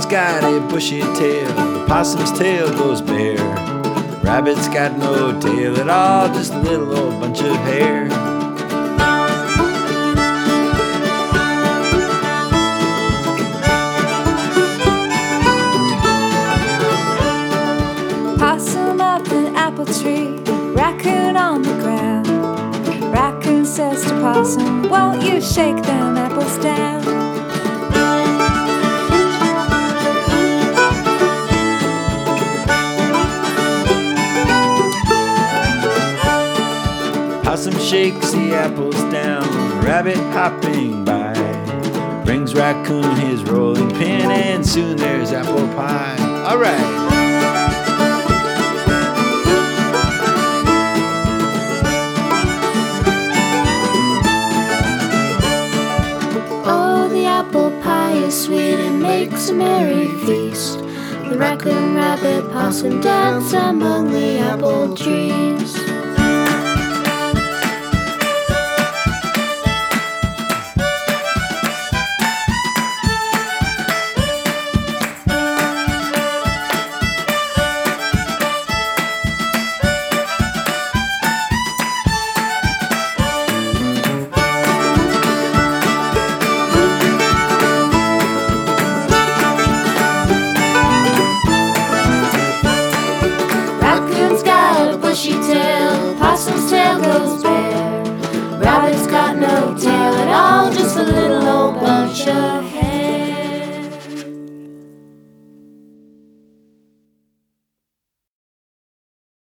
got a bushy tail, the possum's tail goes bare. Rabbit's got no tail at all, just a little old bunch of hair. Possum up an apple tree, raccoon on the ground. Raccoon says to Possum, won't you shake them apples down? Possum shakes the apples down, rabbit hopping by brings Raccoon his rolling pin, and soon there's apple pie. All right. Oh, the apple pie is sweet and makes a merry feast. The raccoon, rabbit, possum dance among the apple trees. Bushy tail, possum's tail goes bare. Rabbit's got no tail at all, just a little old bunch of hair.